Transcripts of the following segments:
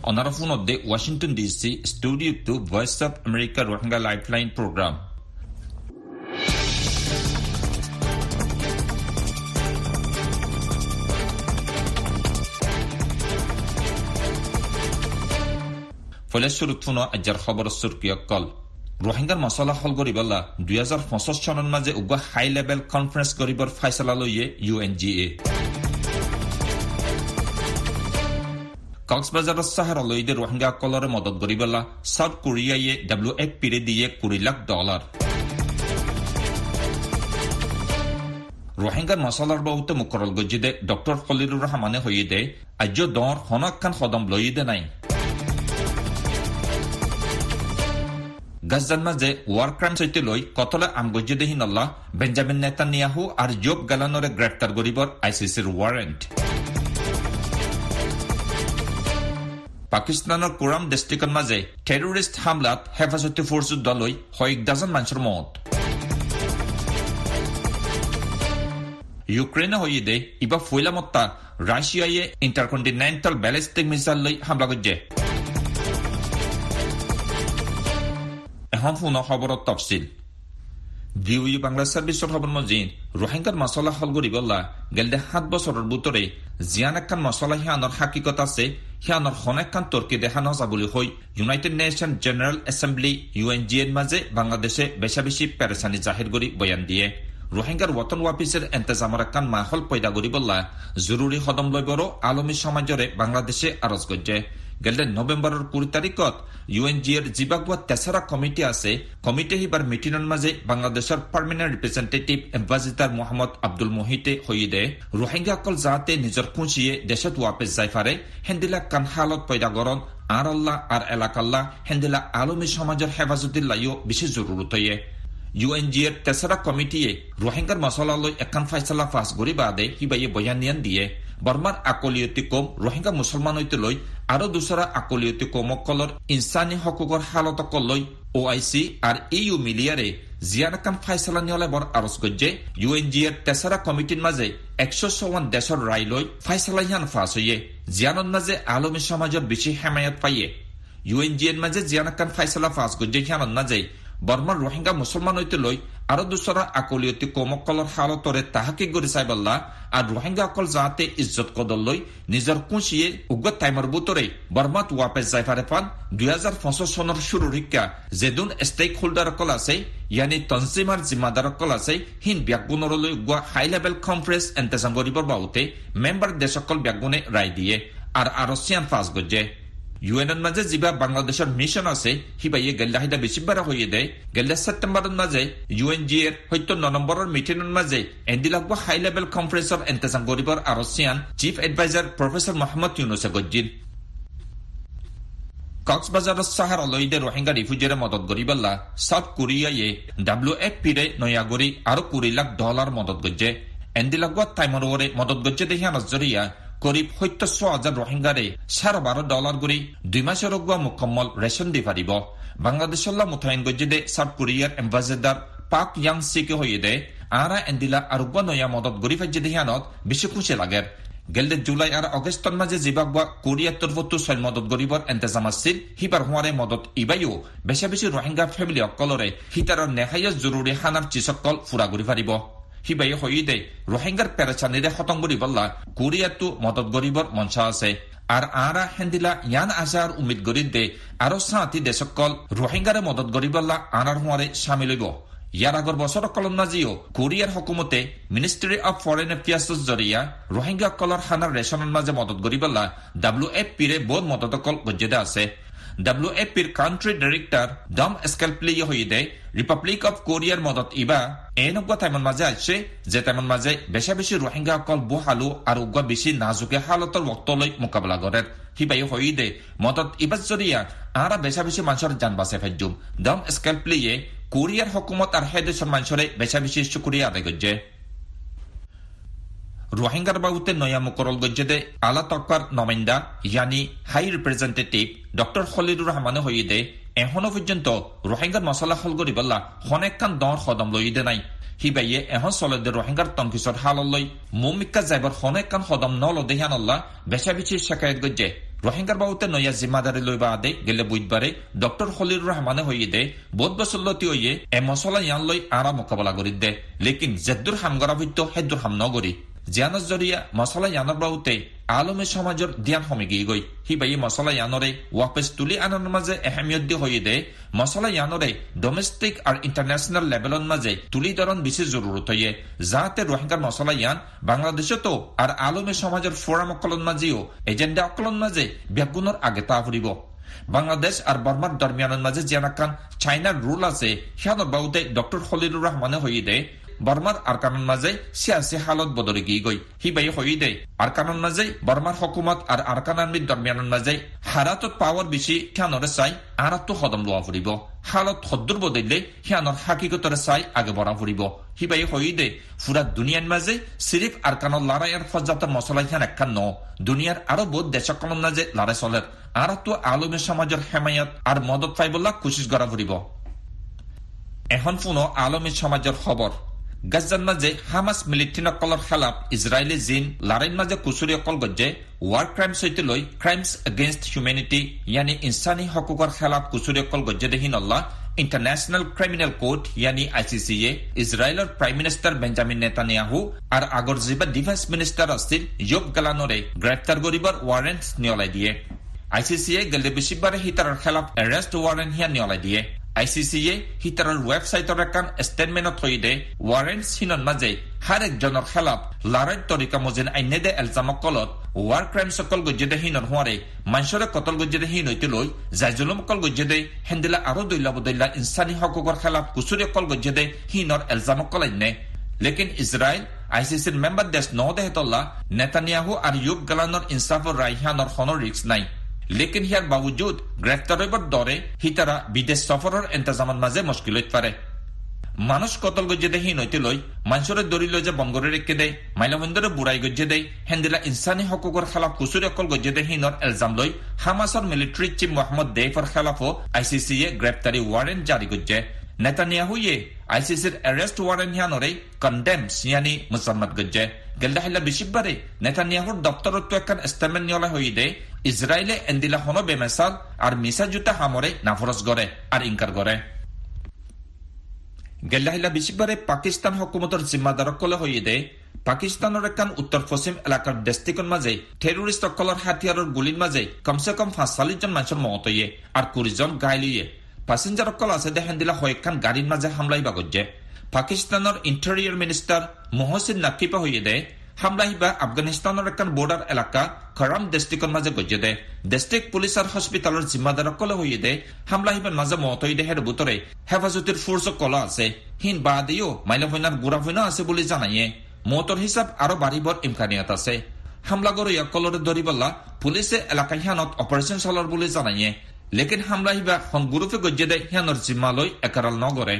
অনারফুন অধ্যে Washington DC studio to Voice of America Rohingya lifeline programme ফলেশ্বরুৎফুন আজ্জার খবর সুরকিয়কল রোহিঙ্গার মশলা হল গরিবল্লা 2025 সনের মাঝে উগ্র হাই লেভেল কনফারেন্স গরিবর ফাইসলা লইয়ে UNGA কক্সবাজারের সাহারা লইদে রোহিঙ্গা কলরে মদত গরিবল্লা সাউথ কোরিয়ায় WFP রে দিয়ে $20 লাখ রোহিঙ্গার মশলার বহুতে মুকরল গজিদে ডক্টর খলিলুর রহমানে হইয়ে দে আজ্য দর হনক খান খদম লইদে নাই গাজার মাঝে ওয়ার ক্রাইম সৈতে লই কতলে আমগজ্জেদেহীন আল্লাহ বেঞ্জামিন নেতানিয়াহু আর জোব গালানরে গ্রেপ্তার গরিবর ICCর ওয়ারেন্ট পাকিস্তানের কুরাম ডিস্ট্রিক্টর মাঝে টেরোরিস্ট হামলাত হেফাজতে ফোর্স দলই কয়েক ডজন মানুষের মত ইউক্রেনে হইয়ে দে ইবা ফইলামত্তা রাশিয়ায় ইন্টারকন্টিনেন্টাল ব্যালিস্টিক মিসাইল লই হামলা গজ্জে এখন ফোন খবরত তফসিল ভিওই বাংলা সার্ভিসর খবর মজিদ রোহিঙ্গার মশলা হল গরিবল্লা গেলদে 7 বছরের ভিতরে জিয়ান একখান মশলা হিয়ানোর হাকিকত আছে হিয়ানোর হনেকখান তর্কে দেখানো যাবলি হই United Nation General Assembly UNGA এর মাঝে বাংলাদেশে বেশা বেশি পেরেশানি জাহির করি বয়ান দিয়ে রোহিঙ্গার ওয়াতন ওয়াপিসের এন্তেজামর একখান মাহল পয়দা গরিবল্লা জরুরি কদম লইবরও আলমী সমাজরে বাংলাদেশে আরজ গজ্জে গেলে নভেম্বরের 20 তারিখত UNGAর জিবাগুয়া তেসরা কমিটি আছে কমিটি হিবার মিটিনের মাঝে বাংলাদেশের permanent representative ambassador Mohammad Abdul মোহিতে হইদে রোহিঙ্গা কল যাতে নিজের খুঁচিয়ে দেশত ওয়াপেস যাই পারে হেন্দিলা কান হালত পয়দা গরণ আর আল্লাহ আর এলাকাল্লাহ হেন্দিলা আলমী সমাজের হেফাজতিল্লাহিও বেশি জরুরত হইয়ে UNGAর তেসরা কমিটিয়ে রোহিঙ্গার মশলা লই একখান ফাইসলা ফাঁস গরি বাদে হিবাইয়ে বয়ানিয়ান দিয়ে বর্মার আকলিয়তি কম রোহিঙ্গা মুসলমান হইতে লই আরো দুসরা আকলিয়তি কমকলর ইনসানি হকুকর হালত লই OIC আর EU মিলিয়ারে জিয়ানাকান ফাইসলা নিয়লে বর আরজ গজ্জে UNGAর তেসরা কমিটির মাঝে 154 দেশের রায় লই ফাইসলা হিয়ান ফাঁস হইয়ে জিয়ানোর মাঝে আলমী সমাজের বেশি হেমায়ত পাইয়ে UNGAর মাঝে জিয়ানাকান ফাইসলা ফাঁস গজ্জে হিয়ানোর মাঝে বর্মার রোহিঙ্গা মুসলমান হইতে লই আরো দুসরা আকলিয়তি কমকলর হালতরে তাহাকি গরি সাইবাল্লাহ আর রোহিঙ্গা অকল যাতে ইজ্জত কদল লই নিজের কুঁচিয়ে উগ্র টাইমর বুতরে বর্মাত ওয়াপেস যাইফারে পান 2025 সনের শুরুর শিক্ষা যেদুন স্টেক হোল্ডার কল আছে ইয়ানি তনজিমার জিম্মাদার কল আছে হিন ব্যাগুণরলৈ উগ্র হাই লেভেল কনফারেন্স এন্তেজাম গরিবর বাউতে মেম্বার দেশকল ব্যাগুণে রায় দিয়ে আর আরসিয়ান ফাঁস গজ্জে UN মাঝে জিবা বাংলাদেশের মিশন আছে হিবাইয়ে গেল্লাহিদা বেশি বাড়া হইয়ে দেয় গেল্লা সেপ্টেম্বরের মাঝে UNGAর হয়তো 9 নম্বরের মিটিনের মাঝে এন্দিলাগবা হাই লেভেল কনফারেন্সর এন্তেজাম গরিবর আরসিয়ান চিফ এডভাইজার প্রফেসর মোহাম্মদ ইউনুসে গজ্জিন কক্সবাজারের সাহারা লইদে রোহিঙ্গা রিফিউজিরে মদত গরিবল্লা সাউথ কোরিয়ায় WFP রে নয়াগরি আরো $20 লাখ মদত গজ্জে এন্দিলাগবা টাইমরে মদত গজ্জে দেখিয়া নজরিয়া করিব 700,000 রোহিঙ্গারে $12.5 গুড়ি 2 মাসের রোগুয়া মুকম্মল রেশন দি পারিব বাংলাদেশল্লা মুথাইন গজ্জে সাউথ কোরিয়ার এম্বাসিডার পাক ইয়াং সিকে হইয়ে দে আরা এন্দিলা আরুগুয়া নয়া মদত গরি ফাজ্জে দেহিয়ানত বেশি খুশি লাগের গেলদে জুলাই আর অগস্টর মাঝে জিবাগুয়া কোরিয়ার তরফতো সৈল মদত গরিবর এন্তেজাম আসছিল হিবার হওয়ারে মদত ইবাইও বেশা বেশি রোহিঙ্গা ফ্যামিলি অকলরে হিতারর নেহাইয়া জরুরি হানার চিসকল ফুরা গরি পারিব হিবাই হইদে রোহিঙ্গার পেরেচানিরে খতম গরিবল্লা কোরিয়াতো মদত গরিবর মঞ্চ আছে আর আরা হেন্দিলা ইয়ান আশার উমিদ গরিদ দে আরো সাঁতি দেশকল রোহিঙ্গারে মদত গরিবল্লা আনার হওয়ারে সামিল হইব ইয়ার আগর বছর কলম নাজিও কোরিয়ার হকুমতে মিনিস্ট্রি অফ ফরেন এফেয়ার্স জরিয়া রোহিঙ্গা কলর হানার রেশনের মাঝে মদত গরিবল্লা WFP রে বোধ মদতকল গজ্জেদা আছে WFPর country director dum স্ক্যালপ্লি হইদে Republic of কোরিয়ার মদত ইবা এনেকুৱা টাইমর মাঝে আছে যে টাইমর মাঝে বেশা বেশি রোহিঙ্গা কল বহালু আর উগ্র বেশি নাজুকে হালতর ওক্তলৈ মোকাবিলা করে হিবাই হইদে মদত ইবাজ জরিয়া আরা বেশা বেশি মানুষের জান বাঁচে ফাইজুম ডম স্ক্যালপ্লিয়ে কোরিয়ার হকুমত আর হেদেশের মানুষরে বেশা বেশি শুকরিয়া আদায় করছে রোহিঙ্গার বাবুতে নয়া মুকরল গজ্জেদে আলা তক্কার নমাইন্দা ইয়ানি হাই রিপ্রেজেন্টেটিভ ডক্টর খলিলুর রহমানে হইদে এখনো পর্যন্ত রোহিঙ্গার মশলা হল গরিবল্লা হনেকখান দর কদম লইদে নাই হিবাইয়ে এখন চলেদে রোহিঙ্গার তংকিসর হাললৈ মুমিক্কা যাইবার হনেকখান কদম নল দেহানল্লা বেশা বেশি শেখায়ত গজ্জে রোহিঙ্গার বাবুতে নয়া জিম্মাদারি লইবা আদে গেলে বুধবারে ডক্টর খলিলুর রহমানে হইয়ে দে বহুত বছর লতি হইয়ে এ মশলা ইয়ান লই আরা মোকাবেলা করি দে লেকিন জেদ্দুর হামগরা হইতো হেদ্দুর হাম নগরী জিয়ানৰ জৰিয়া মছলা ইয়ানৰ বাবুতে আলমী সমাজৰ ধ্যান সমিগি গৈ সিবাই মছলা ইয়ানৰে ৱাপেছ তুলি আনৰ মাজে এহমিয়ত দি হৈ দে মছলা ইয়ানৰে ডমেষ্টিক আৰু ইণ্টাৰনেশ্যনেল লেভেলৰ মাজে তুলি ধৰণ বেছি জৰুৰত হয়ে যাতে রোহিঙ্গার মছলা ইয়ান বাংলাদেশতো আর আলমী সমাজের ফোরাম অকলন মাজেও এজেন্ডা অকলন মাজে ব্যাগুণৰ আগে তা ফুৰিব বাংলাদেশ আর বর্মার দরমিয়ানের মাঝে জিয়ানাকান চাইনার রুল আছে সিয়ানৰ বাবুতে ডক্টর খলিলুর রহমানে হয়ে দে বর্মার আরকানের মাঝে সিয়াসি হালত বদলে গিয়ে গই হিবাই হয়ে দে আরকানের মাঝে বর্মার হকুমত আর আরকান আর্মির দরমিয়ানের মাঝে হারাতত পাওয়ার বেশি সিয়ানরে চাই আরাতো হদম লোৱা ফুৰিব হালত সদ্দুর বদলে সিয়ানৰ হাকিকতরে চাই আগে বড়া ফুরিব হিবাই হয়ে দে পুরা দুনিয়ার মাঝে সিরিফ আরকানের লড়াইয়ের ফজাতের মশলা সিয়ান একখান ন দুনিয়ার আরো বহুত দেশকলন মাঝে লড়াই চলের আরাতো আলমী সমাজের হেমায়ত আর মদত পাইবলা কোশিশ করা ফুরিব এখন পুনো আলমী সমাজের খবর গাজার মাঝে হামাস মিলিটেন্টসকলৰ খেলাফ ইজৰাইলী জিন লাৰাইন মাঝে কুচুৰীসকল গজ্জে ৱাৰ ক্ৰাইমছ সৈতে লৈ ক্ৰাইমছ এগেইনষ্ট হিউমেনিটি ইয়ানি ইনচানী হকুকৰ খেলাফ কুচুৰীসকল গজ্জে দেহি নল্লা ইন্টারন্যাশনাল ক্রিমিনাল কোর্ট ইয়ানি আইসিসিএ ইসরায়েলের প্রাইম মিনিস্টার বেঞ্জামিন নেতানিয়াহু আর আগর জিবা ডিফেন্স মিনিস্টার আছিল ইয়োব গালানরে গ্রেপ্তার করিবার ওয়ারেন্ট নিয়লাই দিয়ে আইসিসিএ গেলে বেশিবারে হিতাৰৰ খেলাফ এরেস্ট ওয়ারেন্ট হিয়া নিয়লাই দিয়ে আইসিসিএ হিতাৰৰ ওয়েবসাইটৰ এখন স্টেটমেন্টত হৈ দে ওয়ারেন্ট সিনৰ মাজে হার একজনের খেলাফ লড়াইৰ তরিকা মজিন আইনে দে এলজামকলত ওয়ার ক্রাইম সকল গজ্জে দে হিনৰ হোৱাৰে মানুষৰে কতল গজ্জে দে হিন হইতে লৈ জাইজুলমকল গজ্জে দে হেন্দিলা আৰু দৈলা বদৈলা ইনসানী হকুকৰ খেলাফ কুচুৰীসকল গজ্জে দে হিনৰ এলজামকল আইনে লেকিন ইজরাইল আইসিসির মেম্বার দেশ ন দেহতল্লা নেতানিয়াহু আর ইয়োব গালানৰ ইনসাফৰ ৰাইহানৰ খনৰ ৰিক্স নাই লেকিন হিয়ার বাবুজুদ গ্রেফতার হইবার দরে হিতারা বিদেশ সফরের ইন্তজামের মাঝে মুশকিল হইতে পারে মানুষ কতল গজ্জে দে হিন হইতে লই মানুষের দড়ি লই যে বঙ্গরে রেখে দেয় মাইলামন্দরে বুড়াই গজ্জে দেয় হেন্দিলা ইনসানী হকুকর খেলাফ কুচুরি অকল গজ্জে দে হিনর এলজাম লই হামাসর মিলিটারি চিফ মোহাম্মদ দেইফর খেলাফও আইসিসিএ গ্রেফতারি ওয়ারেন্ট জারি করছে নেতানিয়াহুয়ে আইসিসির অ্যারেস্ট ওয়ারেন্ট হিয়ানরে কন্ডেমস ইয়ানি মুসাম্মত গজ্জে গেলদাহিলা বেশিবারে নেতানিয়াহুর দপ্তরত একখান স্টেটমেন্ট নিয়লা হই দে ইসরায়েলে এন্দিলা হনো বেমেসাল আর মিসা জুতা হামরে নাফরজ গড়ে আর ইনকার গড়ে গেল্লাহিলা বেশিবারে পাকিস্তান হকুমতর জিম্মাদারকলে হইয়ে দে পাকিস্তানের একখান উত্তর পশ্চিম এলাকার দেশটিকর মাঝে টেরোরিস্ট সকলের হাতিয়ারের গুলির মাঝে কমসে কম ৪৫ জন মানুষের মত হইয়ে আর ২০ জন গাইলিয়ে প্যাসেঞ্জার সকল আছে দেখেন দিলা হয়েকখান গাড়ির মাঝে হামলাইবা গজ্জে পাকিস্তানের ইন্টেরিয়র মিনিস্টার মোহসিন নাকিপা হইয়ে দে হামলাহিবা আফগানিস্তানের একখান বর্ডার এলাকা খরাম ডিস্ট্রিক্টর মাঝে গজ্জে দে ডিস্ট্রিক্ট পুলিশ আর হসপিটালের জিম্মাদারকলে হইয়ে দে হামলাহিবার মাঝে মত হই দেহের ভিতরে হেফাজতের ফোর্স কলা আছে হিন বাদিও মাইলা ফইনার গুড়া ফইনা আছে বলে জানাইয়ে মতর হিসাব আরো বাড়িবার ইমকানিয়াত আছে হামলা গড় ইয়াকলরে ধরিবল্লা পুলিশে এলাকা হিয়ানত অপারেশন চলার বলে জানাইয়ে লেকিন হামলাহিবা হন গ্রুপে গজ্জে দে হিয়ানোর জিম্মালয় একারাল নগরে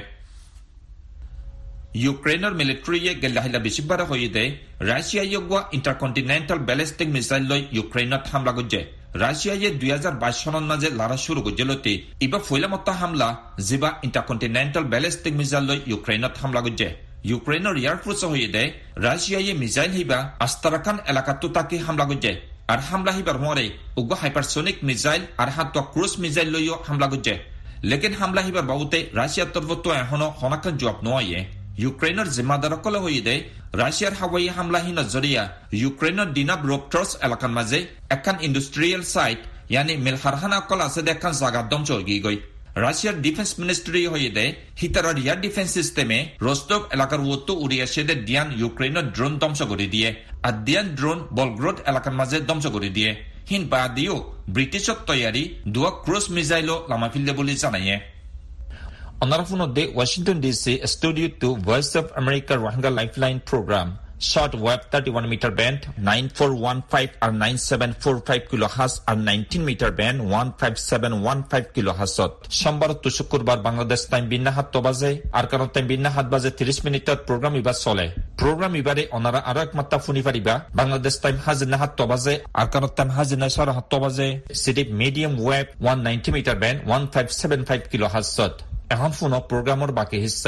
ইউক্রেনের মিলিটারিয়ে গেল্লাহিলা বেশিবারে হয়ে দে রাশিয়ায় গোয়া ইন্টারকন্টিনেন্টাল ব্যালিস্টিক মিসাইল লই ইউক্রেনত হামলা গজ্জে রাশিয়ায় ২০২২ সনের মাঝে লড়াই শুরু গজ্জেলতে ইবা ফৈলামত্তা হামলা জিবা ইন্টারকন্টিনেন্টাল ব্যালিস্টিক মিসাইল লই ইউক্রেনত হামলা গজ্জে ইউক্রেনের এয়ারফোর্স হয়ে দে রাশিয়ায় মিসাইল হিবা আস্তারাকান এলাকাতো তাকে হামলা গজ্জে আর হামলা হিবার মরে উগ্র হাইপারসোনিক মিসাইল আর হাত ক্রুজ মিসাইল লইও হামলা গজ্জে লেকিন হামলা হিবার বাবুতে রাশিয়ার তরফতো এখনো হনাকান জবাব নয় ইউক্রেনের জিম্মাদারকলে হয়ে দে রাশিয়ার হাওয়াই হামলাহীন জরিয়া ইউক্রেনের ডিনাব্রোপট্রস এলাকার মাঝে একখান ইন্ডাস্ট্রিয়াল সাইট ইয়ানি মিলহারহানা কল আছে দেখান জায়গা ধ্বংস হয়ে গই রাশিয়ার ডিফেন্স মিনিস্ট্রি হয়ে দে হিতারার এয়ার ডিফেন্স সিস্টেমে রোস্টভ এলাকার ওতো উড়িয়া সেদে দিয়ান ইউক্রেনের ড্রোন ধ্বংস করে দিয়ে আর দিয়ান ড্রোন বলগ্রোড এলাকার মাঝে ধ্বংস করে দিয়ে হিন বাদিও ব্রিটিশত তৈয়ারি দুয়া ক্রুজ মিসাইলও লামা ফিললে বলে জানাইয়ে Honorable Washington DC, Studio 2, Voice of America Rohingya Lifeline Program, short wave 31 meter band, 9415 or 9745 kilohertz or 19 meter band, 15715 kilohertz. সোমবার to শুক্রবার বাংলাদেশ টাইম বিন্না 7 বাজে আর কারণ টাইম বিন্না 7 বাজে 30 মিনিটত প্রোগ্রাম ইবার চলে প্রোগ্রাম ইবারে ওনারা আরো এক মাত্রা শুনি পারিবা বাংলাদেশ টাইম হাজিনা 7 বাজে আর কারণ টাইম হাজিনা 7 বাজে সিডিপ medium wave 190 metre band 1575 kilohertz এখন ফোন প্রোগ্রামের বাকি হিস্সা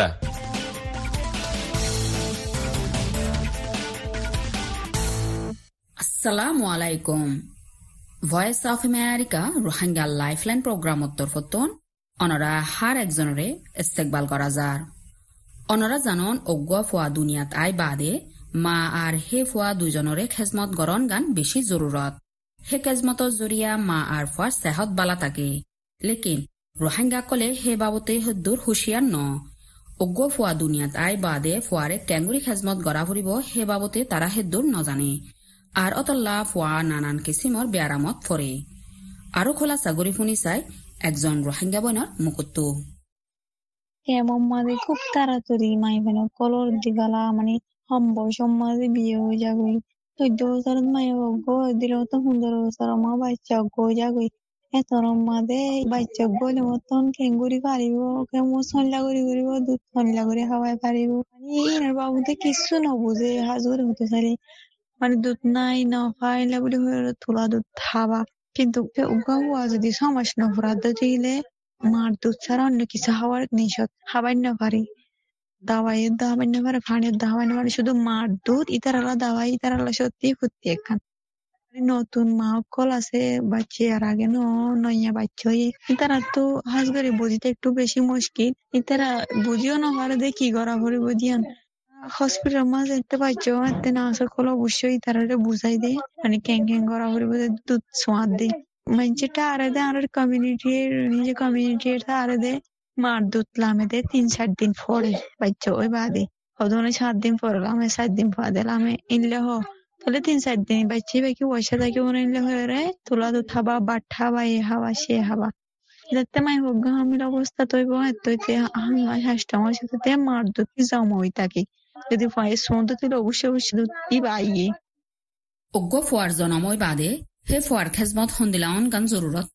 আসসালামু আলাইকুম Voice of America Rohingya lifeline programme উত্তর ফতন অনরা হার একজনরে ইস্তেকবাল করা যার অনরা জানন অজ্ঞা ফুয়া দুনিয়াত আই বাদে মা আর হে ফুয়া দুজনরে খেজমত গরণ গান বেশি জরুরত হে খেজমতর জরিয়া মা আর ফুয়ার সেহত বালা থাকে লেকিন রোহিঙ্গা কলে হে বাবতে হদ্দুর হুশিয়ার ন অজ্ঞ ফুয়া দুনিয়াত আই বাদে ফুয়ারে টেঙ্গুরি খেজমত গড়া ফুরিব হে বাবতে তারা হেদ্দুর নজানে আর অতল্লা ফুয়া নানান কিসিমর বেয়ারামত ফরে আরো খোলা সাগরি ফুনি চাই একজন রোহিঙ্গা বইনর মুকুত্তু কেমন মানে খুব তাড়াতাড়ি মাই মানে কলর দিগালা মানে সম্বর সম্মানে বিয়ে হয়ে যাবে 14 বছর মাই গো দিল তো 15 বছর মা বাচ্চা গো যাবে এত মাদে বাচ্চা গলে মতন কেঙ্গুরি পারিব কেমন সন্ধ্যা করি করিব দুধ সন্ধ্যা করে খাওয়াই পারিব মানে এনার বাবুতে কিছু নবুঝে হাজুর হতে পারে মানে দুধ নাই না খাইলে বলে তোলা দুধ খাবা কিন্তু উগা যদি সমাজ নফরাত দিলে মার দুধ ছাড়া অন্য কিছু খাওয়ার নিষেধ খাবার না পারি দাওয়াইয়ের দাওয়াই না পারে পানির দাওয়াই না পারে শুধু মার দুধ ইতারালা দাওয়াই ইতারালা সত্যি ফুটতে একখান নতুন মা কল আছে বাচ্চা আর আগে নয়া বাচ্চা ইতারা তো হাজ করে বুঝিতে একটু বেশি মুশকিল ইতারা বুঝিও না পারে দে কি করা করে বুঝিয়ান হসপিটাল মাঝে একটা বাচ্চা এতে না আসার কল অবশ্যই তারা বুঝাই দে মানে ক্যাং ক্যাং করা করে দুধ সোয়াদ দে মানুষটা আরে দে আর কমিউনিটির নিজে কমিউনিটির আরে দে মার দুধ লামে দে 3-4 দিন পরে বাচ্চা ওই বাদে হদনে 7 দিন পরে লামে 7 দিন পরে লামে ইনলে হ তাহলে 3-4 দিন বাচ্চা বাকি পয়সা থাকে মনে ইনলে হয়ে রে তোলা দুধ খাবা বাট খাবা এ হাওয়া সে হাওয়া যাতে মাই হোক হামিল অবস্থা তৈব এতইতে হামিল হাসটা আমার সাথে মার দুধ জমা হই থাকে যদি ভয়েস শুনতে তুই অবশ্যই অবশ্যই দুধ দিবা ইয়ে অজ্ঞ ফুয়ার জনময় বাদে হে ফুয়ার খেজমত হন্দিলাউন গান জরুরত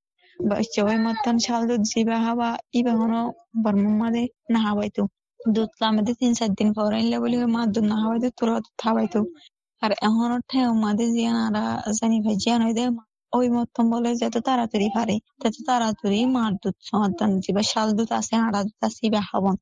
বাচ্চা ওই মতন শাল দুধ জিবা হাওয়া ইবা হনো বর্মন মাদে না হাওয়াইতো দুধ লামেদে 3-4 দিন পরে ইনলে বলি মা দুধ না হাওয়াইতো তোরা দুধ খাওয়াইতো আর এখন ঠেও মাদে জিয়ান আরা জানি ভাই জিয়ান হইদে ওই মতন বলে যত তাড়াতাড়ি পারে তত তাড়াতাড়ি মার দুধ সমাধান জিবা শাল দুধ আছে আড়া দুধ আছে ইবা হাবন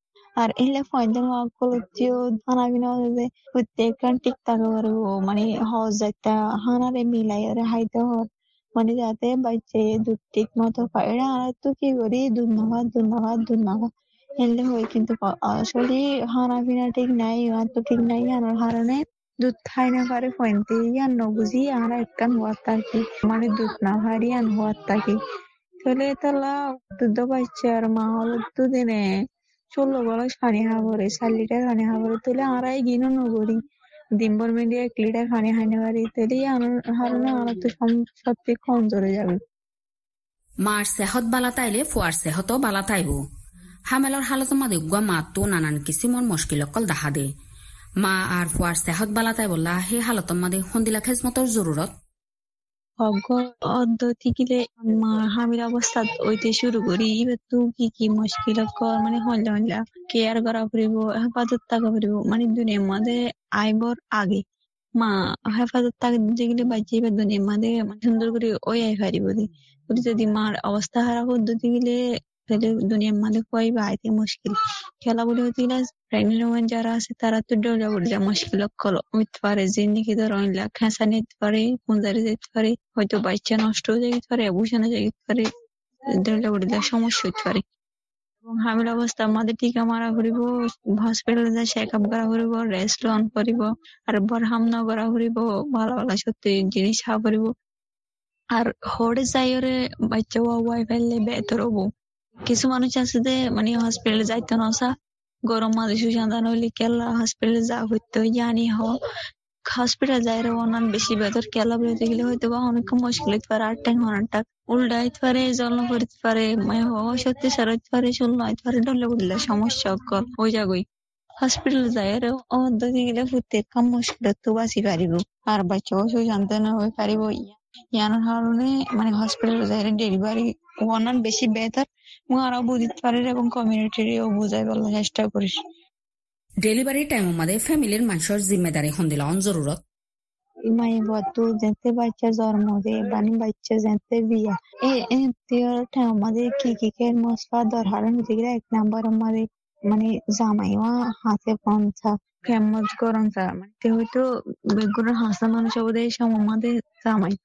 আর এলে ফয়দার কলতিও হানা বিনা যে প্রত্যেকখান ঠিক থাকা পারবো মানে হজ একটা হানারে মিলাই ওরে হাইতে হর মানে যাতে বাচ্চা দুধ ঠিক মতো পায় এটা আর তো কি করি দুধ নাগাদ এলে হয় কিন্তু আসলে হানা বিনা ঠিক নাই আর তো ঠিক নাই আনার কারণে দুধ খাই না পারে ফয়েন্তে ইয়ান নবুঝি আর একটা হওয়ার থাকি মানে দুধ না হারি আন হওয়ার থাকি চলে তালা দুধ বাচ্চার মা হল দুদিনে 16 বরস পানি খাবরে 4 লিটার পানি খাবরে তুলে আড়াই গিনো নগরি দিনভর মিলিয়ে 1 লিটার পানি খাইতে পারি তাহলে হারনে আর তো সত্যি কম জোরে যাবে মার সেহত বালা তাইলে ফুয়ার সেহতও বালা তাইব হামেলর হালত মাদে উগুয়া মাতো নানান কিসিমর মুশকিল অকল দেখা দে মা আর ফুয়ার সেহত বালা তাই বললা হে হালত মাদে হন্দিলা খেজমতর জরুরত অদ্যতিকিলে হামির অবস্থা ওইতে শুরু করি এবার তো কি মুশকিল মানে হল্লা কেয়ার করা পড়িব হেফাজত থাকা পড়িব মানে দুনিয়ার মধ্যে আইবর আগে মা হেফাজত থাকা যেগুলি বাচ্চা এবার দুনিয়ার মধ্যে সুন্দর করে ওই আই পারিব যদি মার অবস্থা খারাপ পদ্ধতি গেলে তাহলে দুনিয়ার মধ্যে কই বা আইতে মুশকিল খেলা বলে হতে গেলে প্রেগনেন্ট ওমেন যারা আছে তারা তো ডলা বলে যা মুশকিল হইতে পারে জিন্দিগি ধর খেঁচা নিতে পারে পুঞ্জারি যেতে পারে হয়তো বাচ্চা নষ্ট হয়ে যেতে পারে অবসানে যেতে পারে ডলা বলে যা সমস্যা হইতে পারে এবং হামিল অবস্থা আমাদের টিকা মারা করিব হসপিটালে যা চেক আপ করা করিব রেস্ট অন করিব আর বরহাম ন করা করিব ভালো ভালো সত্যি জিনিস খাওয়া করিব আর হড়ে যাইরে বাচ্চা ওয়াই ফেললে বেতর হবো কিছু মানুষ আছে যে মানে হসপিটালে যাইতে নসা গরম মাঝে সুসন্ধান হইলে কেলা হসপিটালে যা হইতে জানি হসপিটাল যাইরে অনান বেশি বেতর কেলা বলতে গেলে হয়তো বা অনেক মুশকিল হইতে পারে 8 ঘন্টা উল্টা হইতে পারে জল করতে পারে সত্যি সার হইতে পারে শূন্য হইতে পারে ডলে বললে সমস্যা ওই জায়গায় হসপিটালে যাইরে অদ্যতি গেলে প্রত্যেক কাম মুশকিল তো বাঁচি পারিব আর বাচ্চাও সুসন্তান হয়ে পারিব ইয়ানোর কারণে মানে হসপিটালে যাইরে ডেলিভারি অনান বেশি বেতার আরো বুঝতে পারে এবং কমিউনিটিও বুঝাই বলার চেষ্টা করিস ডেলিভারি টাইম মাদে ফ্যামিলির মানুষের জিম্মেদারি হন্দিলাউন জরুরত মাই বতু যেতে বাচ্চা জন্ম দে বানি বাচ্চা যেতে বিয়া এ তিয়র টাইম মাদে কি কে মশলা দরহারন হতে গেলে 1 নাম্বার মাদে মানে জামাইওয়া হাতে পঞ্চা কেমজ গরম চা মানে হয়তো বেগুনের হাসা মানুষ ওদের সময় মাদে জামাই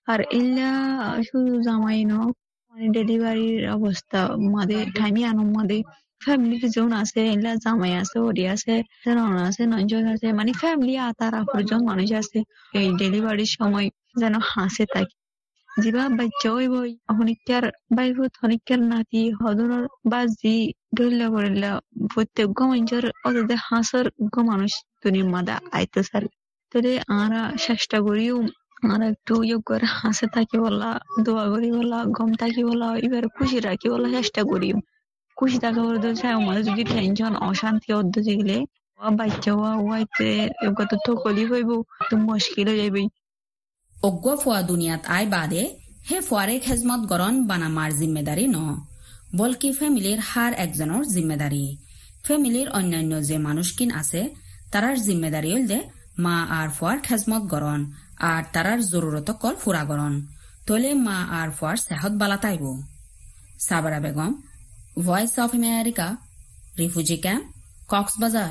আর ইল্লা শুধু জামাই ন মানে ডেলিভারির অবস্থা মাদে টাইমে আনো মাদে ফ্যামিলি জন আছে ইল্লা জামাই আছে ওরি আছে নন আছে নজন আছে মানে ফ্যামিলি আতার আফরজন মানুষ আছে এই ডেলিভারির সময় যেন হাসে থাকে জিবা বাচ্চা ওই বই হনিকার বাইফুত হনিকার নাতি হদনের বাজি ধরলা বললা প্রত্যেক মানুষের অতদের হাসার মানুষ দুনিয়ার মাদা আইতে সার তাহলে আমরা চেষ্টা করিও আমরা একটু করে হাসে থাকি বলা দোয়া করি বলা গম থাকি বলা এবার খুশি রাখি বলা চেষ্টা করি খুশি থাকা বলতে আমাদের যদি টেনশন অশান্তি অর্ধ গেলে বাচ্চা হওয়া ওয়াইতে কত থকলি হইব তো মুশকিল হয়ে যাবে অজ্ঞা ফুয়া দুনিয়াত আই বাদে হে ফুয়ারে খেজমত গরণ বানামার জিম্মেদারি ন বলকি ফ্যামিলির হার একজনের জিম্মেদারি ফ্যামিলির অন্যান্য যে মানুষকিন আছে তারার জিম্মেদারি হল যে মা আর ফুয়ার খেজমত গরণ আর তারার জরুরত কল ফুরা গরণ তোলে মা আর ফুয়ার সেহত বালা তাইব। Sabara Begum, Voice of America, refugee camp, Cox's Bazar.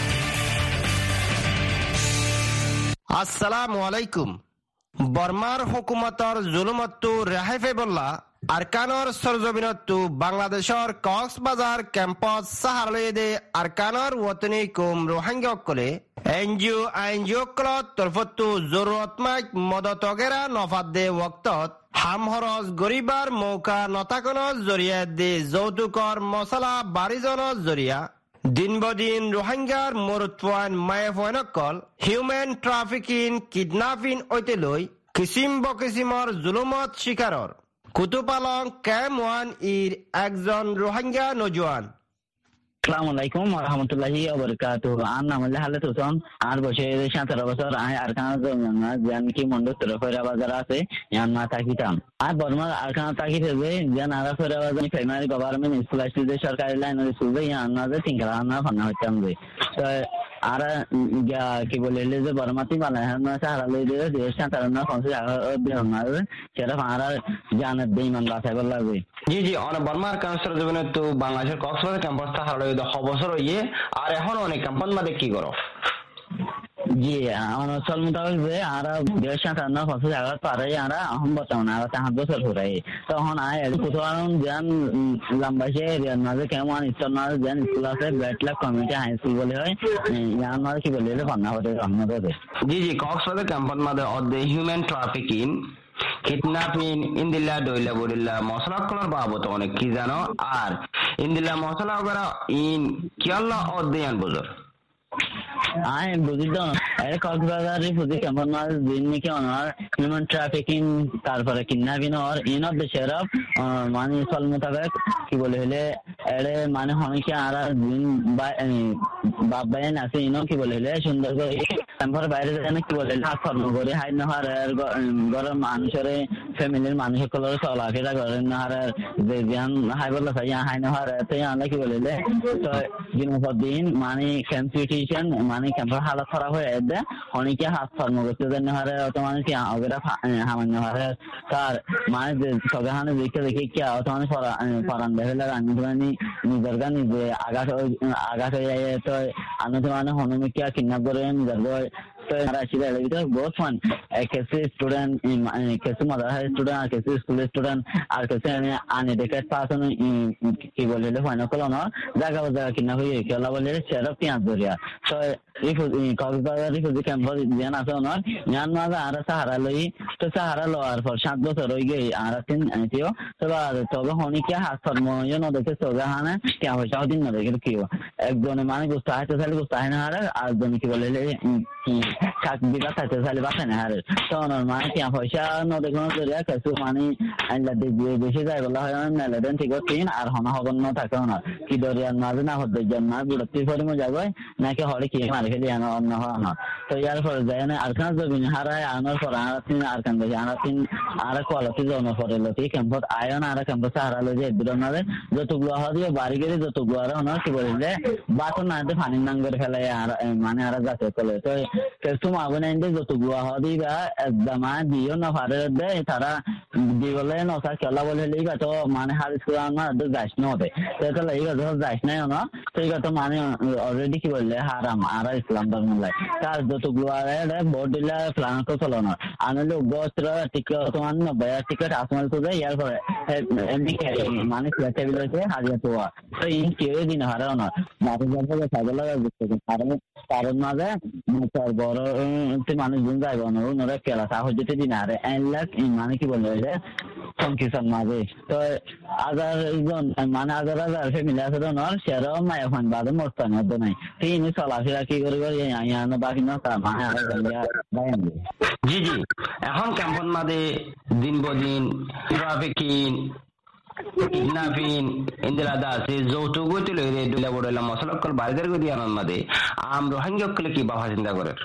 আসসালামু আলাইকুম। বর্মার হুকুমতর জুলুমত্তু রেহাই ফেবল্লা আরকানর সরজমিনত্তু বাংলাদেশর কক্সবাজার ক্যাম্পাস সাহারলয়েদে আরকানর ওয়াতনি কুম রোহিঙ্গা এনজিও কলত তরফত্তু জরুরতমাক মদতগেরা নফাদ্দে ওয়াক্তত হামহরজ গরিবার মৌকা নতাকনজ জরিয়া দে যৌতুকর মশলা বাড়িজনজ জরিয়া দিন বদিন রোহিঙ্গার মরুত্বান মায়েফনকল হিউম্যান ট্রাফিকিং কিডন্যাপিং ঐতে লই কিসিম বকিসিমর জুলুমত শিকারর কুতুপালং ক্যাম ওয়ান ইর একজন রোহিঙ্গা নজওয়ান। আসসালামু আলাইকুম ওয়া রাহমাতুল্লাহি ওয়া বারাকাতুহু। আর নাম হলো হালে হোসেন, আর বয়স 17 বছর। আই আরকানা জমিনা জানকি মন্ডল তরফের বাজার আছে ইয়ান মা তাকিতাম। আর বর্মা আরকানা তাকিতে যে জান আরা ফেরা বাজার প্রাইমারি গভর্নমেন্ট স্কুল আছে যে সরকারি লাইন স্কুল যে ইয়ান না যে তিনকলা না ফানা হইতাম যে তো আর কি বলে যে বর্মাতি বালা না সারা লই দে যে 17 না 50 টাকা দিন না সেটা ফারা জানাত বেঈমান বাসায় বলা যায়। জি জি, অনেক বর্মার কাউন্সিলর জীবনে তো বাংলাদেশের কক্সবাজার ক্যাম্পাসটা হারালো 10 বছর হইয়ে, আর এখন অনেক ক্যাম্পাস মাঝে কি করো? জি আমার চল মোতাবেক যে আর 57 টাকা পারে আর এখন বর্তমানে আর 5 বছর হয়ে তখন আয় কোথাও জান লম্বাইছে এরিয়ার মাঝে কেমন ইচ্ছা না জান স্কুল আছে ব্যাটলা কমিউনিটি হাই স্কুল বলে হয় ইয়ার মাঝে কি বলে পান্না হতে রান্না করে। জি জি, কক্সবাজার ক্যাম্পাস মাঝে অর্ধে হিউম্যান ট্রাফিকিং কিডন্যাপিং ইন্দিল্লা দইলা বলিল্লা মশলা কলার বাবদ অনেক কি জানো, আর ইন্দিল্লা মশলা ওগরা ইন কিয়াল্লা অধ্যয়ন বুঝর আই বুঝিত এর কক্সবাজার রিফিউজি ক্যাম্পের মাঝে দিন নাকি অনার হিউম্যান ট্রাফিকিং তারপরে কিডন্যাপিং আর ইন অফ দ্য শেরফ মানে চল মোতাবেক কি বলে হলে এরে মানে অনেকে আর দিন বাপ বাইন আছে ইনো কি বলে হলে সুন্দর করে ক্যাম্পের বাইরে যায় না কি বলে হাত ফর্ম করে হাই নহার ঘরের মানুষের ফ্যামিলির মানুষের কলর চলাফেরা করেন নহার যে জ্ঞান হাই বললো হাই নহার তো আমরা কি বলে হলে তো দিনের পর দিন মানে কম্পিটিশন মানে ক্যাম্পের হালত খারাপ হয়ে যাবে অনেকে হাত ফর্ম করতে দেন নহারে অত মানুষ ওরা সামান্য হারে তার মানে সবে হানে দেখে দেখে কি অত মানুষ ফরান দেখে আমি মানে নিজের গা নিজে আঘাত হয়ে যায় তো আমি তো মানে হনুমিকা কিডন্যাপ করে নিজের তো বহুত ফান কিছু স্টুডেন্ট কিছু মাদ্রাসা স্টুডেন্ট আর কিছু স্কুল স্টুডেন্ট আর কিছু আনএডুকেটেড পার্সন কি বলে ফাইনাল করলো না জায়গা জায়গা কিনা হয়ে খেলা বলে সেটা পেঁয়াজ ধরিয়া তো কক্সবাজার রিফিউজি ক্যাম্পাস যেন আছে ওনার ইয়ান মাঝে আর সাহারা লই তো সাহারা লওয়ার পর 7 বছর হয়ে গিয়ে আর তিন আনিও তবে হনিকে হাত ফর্ম দেখে সোজা হানে কে পয়সাও দিন না দেখে কি একজনে মানে গুস্তা হাতে চাইলে গুস্তা হয় না আর একজনে কি বলে কাক বিঘা থাকতে চাইলে বাঁচে না হারে তো ওনার মানে কে পয়সা দেখুন কিছু মানে আইলা বেশি যায় বলা হয় মেলেদেন ঠিক তিন আর হনা হবন না থাকে ওনার কি দরিয়ার মাঝে না হতে যান না বিরক্তি পরিমে যাবে নাকি হরে কি মারে ফেলি অন্য হয় না তো ইয়ার পরে যায় না আরকান জমিন হারায় আনার পর আর তিন আরকান বেশি আর তিন আর কোয়ালিটি জন পরে লতি ক্যাম্পত আয়ন আর ক্যাম্পাসে হারালো যে বিরনারে যতগুলো দিয়ে বাড়ি গেলে যতগুলো আর ওনার কি বলে বাতন না পানি নাং করে ফেলে আর মানে আর যাতে চলে তো কিছু মাগুন এনে যতগুলো দিবা একদম দিও না পারে দেয় তারা দি বলে নসা খেলা বলে লিবা তো মানে হার স্কুল আমার যাস না হবে তো এটা লাগা যখন যাস নাই না তো এটা তো মানে অলরেডি কি বললে হারাম আর ইসলাম ধর্ম লাই তার যতগুলো ভোট দিলে প্ল্যান তো চলো না আনলে গোত্র টিকিট তোমার 90,000 টিকিট আসমাল তো যায় ইয়ার পরে এমনি মানে টেবিল হয়েছে হাজার তো তো ইন কেউ দিন হারাও না মাঠে যাবে ছাগল বুঝতে কারণ মাঝে বড় মানুষজন যাইব না ওনারা কেলা সাহস যেতে দিন হারে 1 লাখ মানে কি বলবো সংকিসান মাঝে তো হাজার মানে হাজার ফ্যামিলি আছে ধর সেরাও মায়া ফান বাদে মরতাম মধ্যে নাই তিনি চলাফেরা কি করে বাকি না জি জি এখন ক্যাম্পন মাঝে দিন বদিন ট্রাফিকিং কিডন্যাপিং ইন্দিরা দাসে যৌতুক তুলে দুলা বড়লা মশলাকল বার্গার গদি আনন্দ মাঝে আম রোহিঙ্গা কি বাবা চিন্তা করে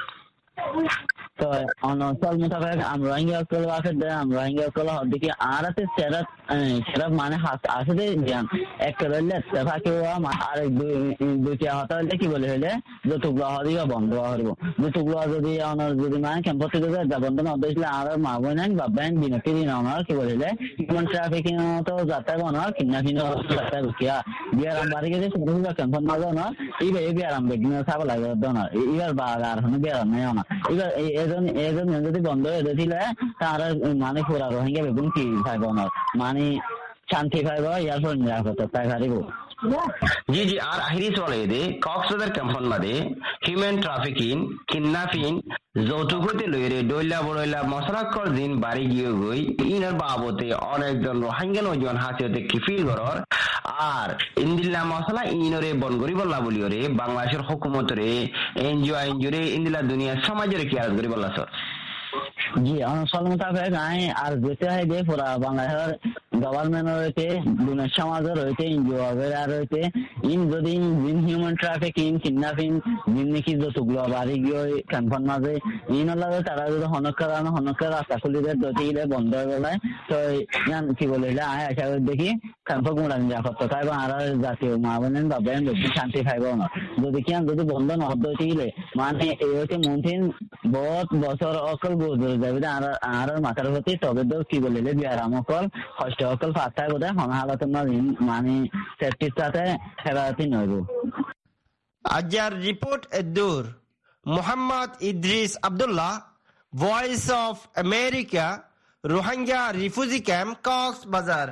তো অনসল মোতাবেক আমরা রোহিঙ্গা আছে আমরা রোহিঙ্গা দেখি আর আছে সেরা মানে আসলে জ্ঞান একটা রইলে থাকে আর দুইটা হতা হইলে কি বলে হইলে যৌতুক হরিবা বন্ধ হরিব যৌতুক যদি যদি মানে ক্যাম্পাস থেকে বন্ধ না হইলে আর মা বোন বাবাইন বিনতি দিন আমার কি বলে হইলে হিউম্যান ট্রাফিকিং তো যাতায়াত বনার কিডন্যাপিং যাতায়াত রুকিয়া বিয়ার বাড়ি গেছে শুধু ক্যাম্পাস না যাও না এইবার এই বিয়ার বেগিন সাব লাগে না এবার আর হনে বিয়ার নাই না এবার এজন যদি বন্ধ হয়ে দিলে তার মানে পুরা রোহিঙ্গা বেগুন কি ভাইব না মানে শান্তি ভাইব ইয়ার পর নিরাপত্তা তাই হারিব জি জি আর আহিরি চলে দে কক্সবাজার ক্যাম্পন মাঝে হিউম্যান ট্রাফিকিং কিডন্যাপিং যৌতুক হতে লইরে ডইলা বড়ইলা মশলাকর দিন বাড়ি গিয়ে গই ইনার বাবতে অনেকজন রোহিঙ্গা নজন হাসিতে কিফিল গরর আর ইন্দিল্লা মশলা ইনরে বনগরি বললা বলিওরে বাংলাদেশের হুকুমতরে এনজিও রে ইন্দিল্লা দুনিয়া সমাজের কি আর গরি বললা স্যার জি অনসল মোতাবেক আর যেতে হয় যে পুরা বাংলাদেশের গভর্নমেন্ট রয়েছে দুনিয়ার সমাজও রয়েছে এনজিও রয়েছে ইন যদি হিউম্যান ট্রাফিকিং কিডন্যাপিং নাকি যতগুলো বাড়ি গিয়ে ক্যাম্পন মাঝে ইন লাগে তারা যদি হনকার রাস্তা খুলি দেয় দতিলে বন্ধ হয়ে গেলে তো কি বলে আশা করি দেখি ক্যাম্প গুড়া নিরাপত্তা তাই আর জাতীয় মা বোনেন বাবাইন শান্তি খাইব না যদি কি যদি বন্ধ না হতে গেলে মানে এই হচ্ছে মন্থিন বহুত বছর অকল গোজর যাবে আর মাথার প্রতি তবে তো কি বলে বিয়ারাম অকল কষ্ট অকল ফাস্টায় বোধ হয় হালত মানে সেফটির সাথে হেরাতি নইব আজার রিপোর্ট এদুর Mohammad Idris Abdullah Voice of America Rohingya refugee camp Cox's Bazar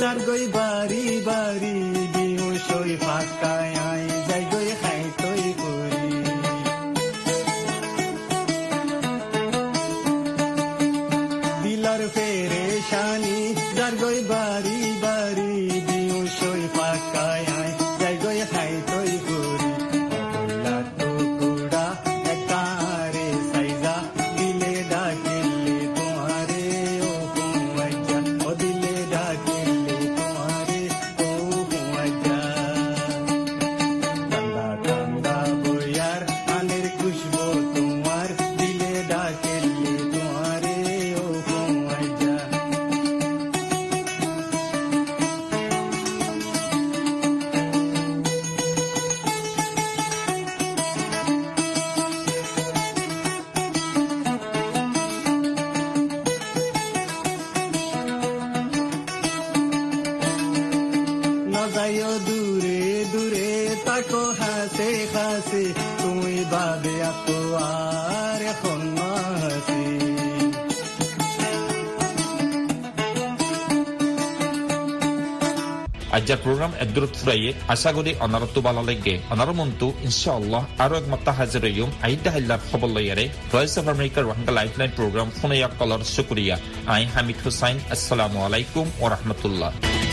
যার গই বাড়ি বাড়ি বিহু সই ফাঁকায় আই যাই গই খাই তৈ করি দিলার পেরেশানি যার গই বাড়ি বাড়ি বিহু সই ফাঁকায় আই যাই গই খাই তৈ করি কইলা তো কুড়া একারে সাইজা দিলে ডাকিলে তোমারে ও কুয়াইজা ও দিলে ডাকিলে তোমারে ও কুয়াইজা কান্দা কান্দা বইয়ার আনের খুশবু তোমার দিলে ডাকিলে তোমারে ও কুয়াইজা নজাইও দূরে দূরে তাকো হাসে হাসে তুমি বাদে আতো আর এখন হাসি আজ্জার প্রোগ্রাম এদুরত ফুরাইয়ে আশা করি অনারত্ব ভালো লাগে অনারমন্তু ইনশাআল্লাহ আরো এক মাত্রা হাজির হইম আইদা হাল্লার খবর লইয়ারে ভয়েস অফ আমেরিকার রোহিঙ্গা লাইফলাইন প্রোগ্রাম ফোনে কলর শুকরিয়া আই হামিদ হুসাইন আসসালামু আলাইকুম ওয়া রাহমাতুল্লাহ